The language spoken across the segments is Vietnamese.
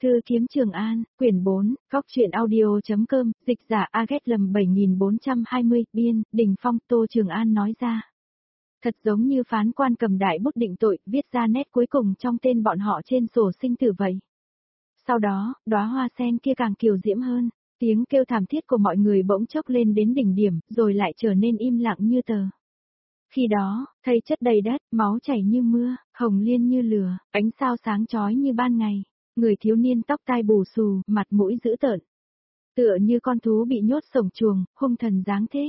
Cư kiếm Trường An, quyển 4, góc truyện audio.com, dịch giả Aget lầm 7420, biên, Đình Phong, Tô Trường An nói ra. Thật giống như phán quan cầm đại bút định tội, viết ra nét cuối cùng trong tên bọn họ trên sổ sinh tử vậy. Sau đó, đóa hoa sen kia càng kiều diễm hơn, tiếng kêu thảm thiết của mọi người bỗng chốc lên đến đỉnh điểm, rồi lại trở nên im lặng như tờ. Khi đó, thây chất đầy đất, máu chảy như mưa, hồng liên như lửa, ánh sao sáng chói như ban ngày. Người thiếu niên tóc tai bù xù, mặt mũi dữ tợn. Tựa như con thú bị nhốt sổng chuồng, hung thần dáng thế.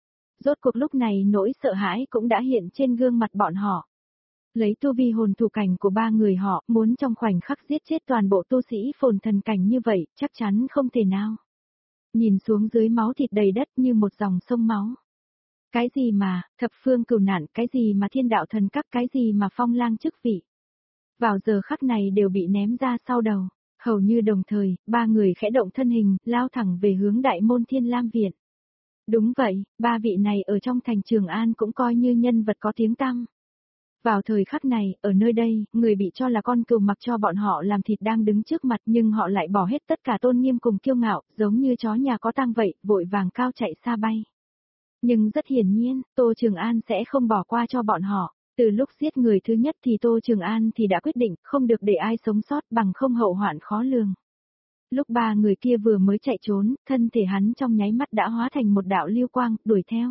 Rốt cuộc lúc này nỗi sợ hãi cũng đã hiện trên gương mặt bọn họ. Lấy tu vi hồn thủ cảnh của ba người họ, muốn trong khoảnh khắc giết chết toàn bộ tu sĩ phồn thần cảnh như vậy, chắc chắn không thể nào. Nhìn xuống dưới máu thịt đầy đất như một dòng sông máu. Cái gì mà, thập phương cửu nạn, cái gì mà thiên đạo thần các, cái gì mà phong lang chức vị. Vào giờ khắc này đều bị ném ra sau đầu, hầu như đồng thời, ba người khẽ động thân hình, lao thẳng về hướng đại môn Thiên Lam Viện. Đúng vậy, ba vị này ở trong thành Trường An cũng coi như nhân vật có tiếng tăm. Vào thời khắc này, ở nơi đây, người bị cho là con cừu mặc cho bọn họ làm thịt đang đứng trước mặt nhưng họ lại bỏ hết tất cả tôn nghiêm cùng kiêu ngạo, giống như chó nhà có tang vậy, vội vàng cao chạy xa bay. Nhưng rất hiển nhiên, Tô Trường An sẽ không bỏ qua cho bọn họ. Từ lúc giết người thứ nhất thì Tô Trường An thì đã quyết định không được để ai sống sót bằng không hậu hoạn khó lường. Lúc ba người kia vừa mới chạy trốn, thân thể hắn trong nháy mắt đã hóa thành một đạo lưu quang, đuổi theo.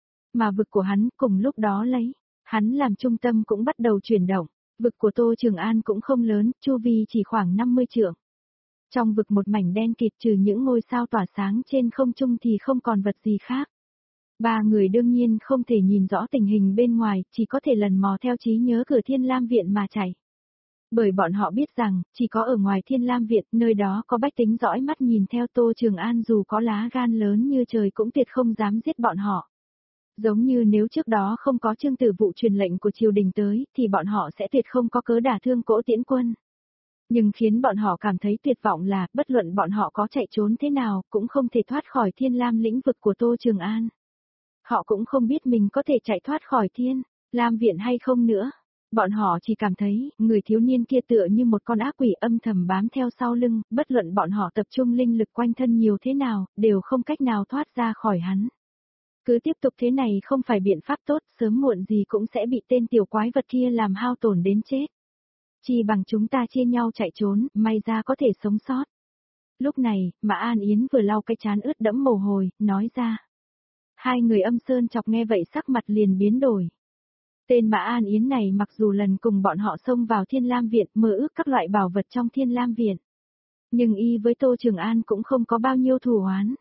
Mà vực của hắn cùng lúc đó lấy, hắn làm trung tâm cũng bắt đầu chuyển động. Vực của Tô Trường An cũng không lớn, chu vi chỉ khoảng 50 trượng. Trong vực một mảnh đen kịt trừ những ngôi sao tỏa sáng trên không trung thì không còn vật gì khác. Ba người đương nhiên không thể nhìn rõ tình hình bên ngoài, chỉ có thể lần mò theo trí nhớ cửa Thiên Lam Viện mà chạy. Bởi bọn họ biết rằng, chỉ có ở ngoài Thiên Lam Viện, nơi đó có bách tính dõi mắt nhìn theo Tô Trường An dù có lá gan lớn như trời cũng tuyệt không dám giết bọn họ. Giống như nếu trước đó không có Trương Tử Vụ truyền lệnh của triều đình tới, thì bọn họ sẽ tuyệt không có cớ đả thương Cỗ Tiễn Quân. Nhưng khiến bọn họ cảm thấy tuyệt vọng là, bất luận bọn họ có chạy trốn thế nào, cũng không thể thoát khỏi Thiên Lam lĩnh vực của Tô Trường An. Họ cũng không biết mình có thể chạy thoát khỏi Thiên Lam Viện hay không nữa. Bọn họ chỉ cảm thấy, người thiếu niên kia tựa như một con ác quỷ âm thầm bám theo sau lưng, bất luận bọn họ tập trung linh lực quanh thân nhiều thế nào, đều không cách nào thoát ra khỏi hắn. Cứ tiếp tục thế này không phải biện pháp tốt, sớm muộn gì cũng sẽ bị tên tiểu quái vật kia làm hao tổn đến chết. Chỉ bằng chúng ta chia nhau chạy trốn, may ra có thể sống sót. Lúc này, Mã An Yến vừa lau cái trán ướt đẫm mồ hôi, nói ra. Hai người Âm Sơn Chọc nghe vậy sắc mặt liền biến đổi. Tên Mã An Yến này mặc dù lần cùng bọn họ xông vào Thiên Lam Viện mơ ước các loại bảo vật trong Thiên Lam Viện. Nhưng y với Tô Trường An cũng không có bao nhiêu thù oán.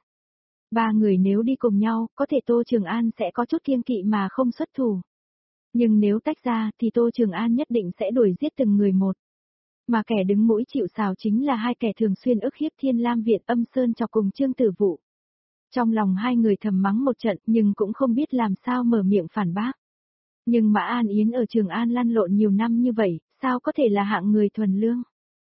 Ba người nếu đi cùng nhau, có thể Tô Trường An sẽ có chút kiêng kỵ mà không xuất thủ. Nhưng nếu tách ra thì Tô Trường An nhất định sẽ đuổi giết từng người một. Mà kẻ đứng mũi chịu sào chính là hai kẻ thường xuyên ức hiếp Thiên Lam Viện Âm Sơn Chọc cùng Trương Tử Vụ. Trong lòng hai người thầm mắng một trận nhưng cũng không biết làm sao mở miệng phản bác. Nhưng Mã An Yến ở Trường An lăn lộn nhiều năm như vậy, sao có thể là hạng người thuần lương.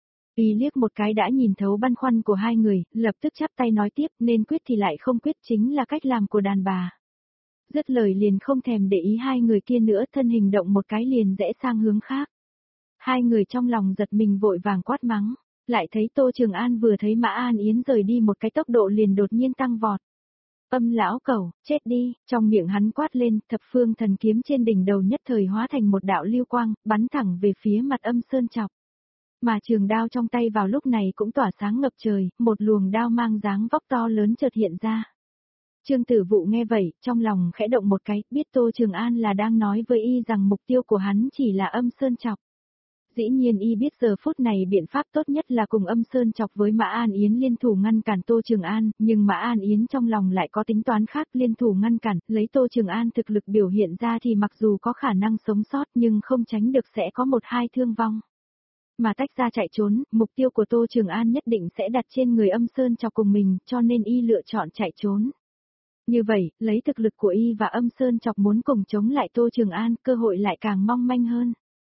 Y liếc một cái đã nhìn thấu băn khoăn của hai người, lập tức chắp tay nói tiếp, nên quyết thì lại không quyết chính là cách làm của đàn bà. Dứt lời liền không thèm để ý hai người kia nữa, thân hình động một cái liền rẽ sang hướng khác. Hai người trong lòng giật mình vội vàng quát mắng, lại thấy Tô Trường An vừa thấy Mã An Yến rời đi một cái tốc độ liền đột nhiên tăng vọt. Âm lão cẩu, chết đi, trong miệng hắn quát lên, thập phương thần kiếm trên đỉnh đầu nhất thời hóa thành một đạo lưu quang, bắn thẳng về phía mặt Âm Sơn Chọc. Mà trường đao trong tay vào lúc này cũng tỏa sáng ngập trời, một luồng đao mang dáng vóc to lớn chợt hiện ra. Trương Tử Vụ nghe vậy, trong lòng khẽ động một cái, biết Tô Trường An là đang nói với y rằng mục tiêu của hắn chỉ là Âm Sơn Chọc. Dĩ nhiên y biết giờ phút này biện pháp tốt nhất là cùng Âm Sơn Chọc với Mã An Yến liên thủ ngăn cản Tô Trường An, nhưng Mã An Yến trong lòng lại có tính toán khác, liên thủ ngăn cản, lấy Tô Trường An thực lực biểu hiện ra thì mặc dù có khả năng sống sót nhưng không tránh được sẽ có một hai thương vong. Mà tách ra chạy trốn, mục tiêu của Tô Trường An nhất định sẽ đặt trên người Âm Sơn Chọc cùng mình, cho nên y lựa chọn chạy trốn. Như vậy, lấy thực lực của y và Âm Sơn Chọc muốn cùng chống lại Tô Trường An, cơ hội lại càng mong manh hơn.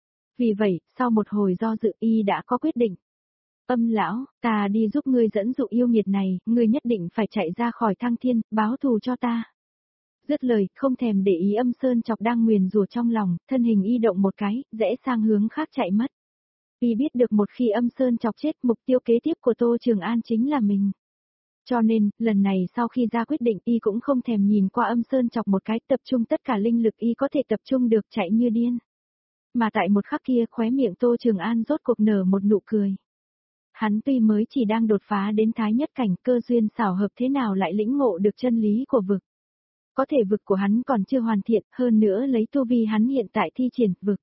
Vì vậy, sau một hồi do dự y đã có quyết định. Âm lão, ta đi giúp ngươi dẫn dụ yêu nghiệt này, ngươi nhất định phải chạy ra khỏi Thăng Thiên, báo thù cho ta. Dứt lời, không thèm để ý Âm Sơn Chọc đang nguyền rủa trong lòng, thân hình y động một cái, rẽ sang hướng khác chạy mất. Y biết được một khi Âm Sơn chọc chết, mục tiêu kế tiếp của Tô Trường An chính là mình. Cho nên, lần này sau khi ra quyết định Y cũng không thèm nhìn qua Âm Sơn chọc một cái, tập trung tất cả linh lực Y có thể tập trung được, chạy như điên. Mà tại một khắc kia, khóe miệng Tô Trường An rốt cuộc nở một nụ cười. Hắn tuy mới chỉ đang đột phá đến thái nhất cảnh, cơ duyên xảo hợp thế nào lại lĩnh ngộ được chân lý của vực. Có thể vực của hắn còn chưa hoàn thiện, hơn nữa lấy tu vi hắn hiện tại thi triển vực.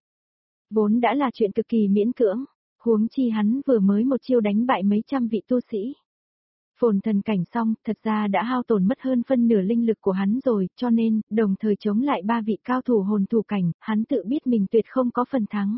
Vốn đã là chuyện cực kỳ miễn cưỡng, huống chi hắn vừa mới một chiêu đánh bại mấy trăm vị tu sĩ. Phồn thần cảnh xong, thật ra đã hao tổn mất hơn phân nửa linh lực của hắn rồi, cho nên, đồng thời chống lại ba vị cao thủ hồn thủ cảnh, hắn tự biết mình tuyệt không có phần thắng.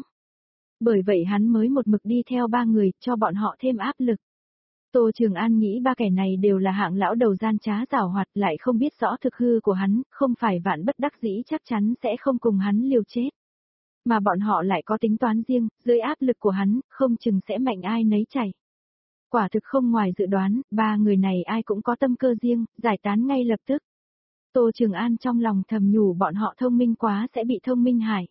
Bởi vậy hắn mới một mực đi theo ba người, cho bọn họ thêm áp lực. Tô Trường An nghĩ ba kẻ này đều là hạng lão đầu gian trá giảo hoạt, lại không biết rõ thực hư của hắn, không phải vạn bất đắc dĩ chắc chắn sẽ không cùng hắn liều chết. Mà bọn họ lại có tính toán riêng, dưới áp lực của hắn, không chừng sẽ mạnh ai nấy chảy. Quả thực không ngoài dự đoán, ba người này ai cũng có tâm cơ riêng, giải tán ngay lập tức. Tô Trường An trong lòng thầm nhủ bọn họ thông minh quá sẽ bị thông minh hại.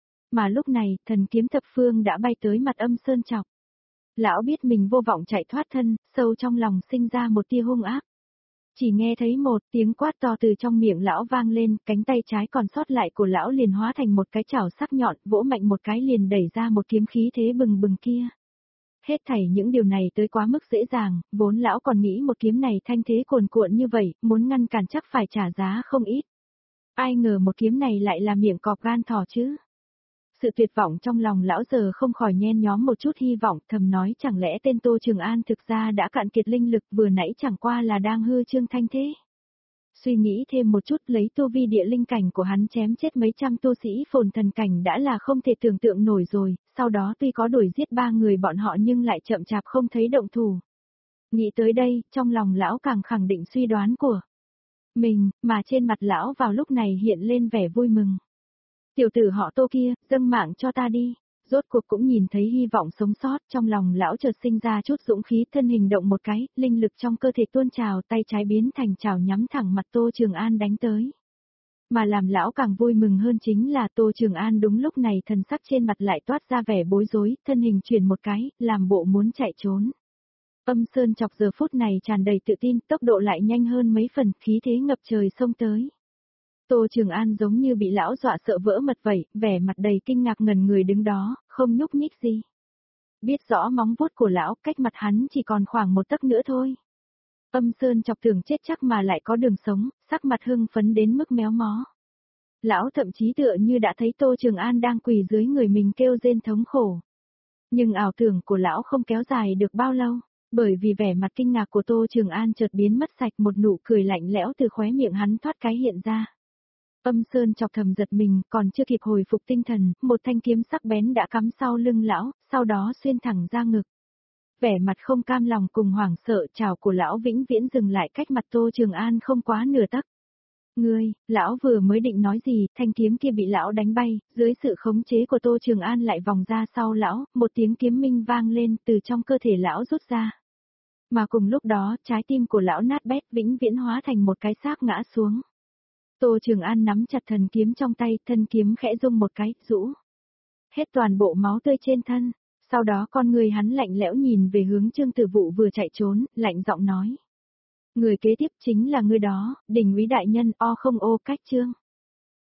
Mà lúc này, thần kiếm thập phương đã bay tới mặt Âm Sơn chọc. Lão biết mình vô vọng chạy thoát thân, sâu trong lòng sinh ra một tia hung ác. Chỉ nghe thấy một tiếng quát to từ trong miệng lão vang lên, cánh tay trái còn sót lại của lão liền hóa thành một cái chảo sắc nhọn, vỗ mạnh một cái liền đẩy ra một kiếm khí thế bừng bừng kia. Hết thảy những điều này tới quá mức dễ dàng, vốn lão còn nghĩ một kiếm này thanh thế cuồn cuộn như vậy, muốn ngăn cản chắc phải trả giá không ít. Ai ngờ một kiếm này lại là miệng cọp gan thỏ chứ. Sự tuyệt vọng trong lòng lão giờ không khỏi nhen nhóm một chút hy vọng, thầm nói chẳng lẽ tên Tô Trường An thực ra đã cạn kiệt linh lực, vừa nãy chẳng qua là đang hư trương thanh thế. Suy nghĩ thêm một chút, lấy tu vi địa linh cảnh của hắn chém chết mấy trăm tu sĩ phồn thần cảnh đã là không thể tưởng tượng nổi rồi, sau đó tuy có đuổi giết ba người bọn họ nhưng lại chậm chạp không thấy động thủ. Nghĩ tới đây, trong lòng lão càng khẳng định suy đoán của mình, mà trên mặt lão vào lúc này hiện lên vẻ vui mừng. Tiểu tử họ Tô kia, dâng mạng cho ta đi. Rốt cuộc cũng nhìn thấy hy vọng sống sót, trong lòng lão chợt sinh ra chút dũng khí, thân hình động một cái, linh lực trong cơ thể tuôn trào, tay trái biến thành chảo nhắm thẳng mặt Tô Trường An đánh tới. Mà làm lão càng vui mừng hơn chính là Tô Trường An đúng lúc này thần sắc trên mặt lại toát ra vẻ bối rối, thân hình chuyển một cái, làm bộ muốn chạy trốn. Âm Sơn chọc giờ phút này tràn đầy tự tin, tốc độ lại nhanh hơn mấy phần, khí thế ngập trời xông tới. Tô Trường An giống như bị lão dọa sợ vỡ mật vậy, vẻ mặt đầy kinh ngạc ngần người đứng đó, không nhúc nhích gì. Biết rõ móng vuốt của lão, cách mặt hắn chỉ còn khoảng một tấc nữa thôi. Âm Sơn chọc tưởng chết chắc mà lại có đường sống, sắc mặt hưng phấn đến mức méo mó. Lão thậm chí tựa như đã thấy Tô Trường An đang quỳ dưới người mình kêu rên thống khổ. Nhưng ảo tưởng của lão không kéo dài được bao lâu, bởi vì vẻ mặt kinh ngạc của Tô Trường An chợt biến mất sạch, một nụ cười lạnh lẽo từ khóe miệng hắn thoát cái hiện ra. Âm Sơn chọc thầm giật mình, còn chưa kịp hồi phục tinh thần, một thanh kiếm sắc bén đã cắm sau lưng lão, sau đó xuyên thẳng ra ngực. Vẻ mặt không cam lòng cùng hoảng sợ, chảo của lão vĩnh viễn dừng lại cách mặt Tô Trường An không quá nửa tấc. Ngươi, lão vừa mới định nói gì, thanh kiếm kia bị lão đánh bay, dưới sự khống chế của Tô Trường An lại vòng ra sau lão, một tiếng kiếm minh vang lên từ trong cơ thể lão rút ra. Mà cùng lúc đó, trái tim của lão nát bét vĩnh viễn hóa thành một cái xác ngã xuống. Tô Trường An nắm chặt thần kiếm trong tay, thân kiếm khẽ rung một cái, rũ hết toàn bộ máu tươi trên thân. Sau đó con người hắn lạnh lẽo nhìn về hướng Trương Tử Vụ vừa chạy trốn, lạnh giọng nói. Người kế tiếp chính là người đó, Đình úy đại nhân, o không ô cách Trương.